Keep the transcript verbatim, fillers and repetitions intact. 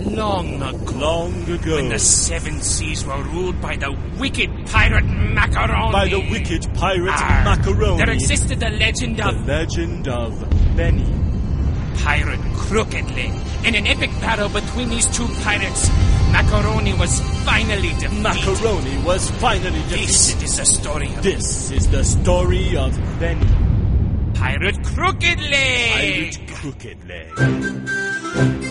long ago. Long ago. When the seven seas were ruled by the wicked pirate Macaroni. By the wicked pirate Arr, Macaroni. There existed the legend The of... legend of Benny. Pirate Crooked Leg. In an epic battle between these two pirates, Macaroni was finally defeated. Macaroni was finally defeated. This is the story of... This is the story of Benny. Pirate Crooked Leg. Pirate Crooked Leg.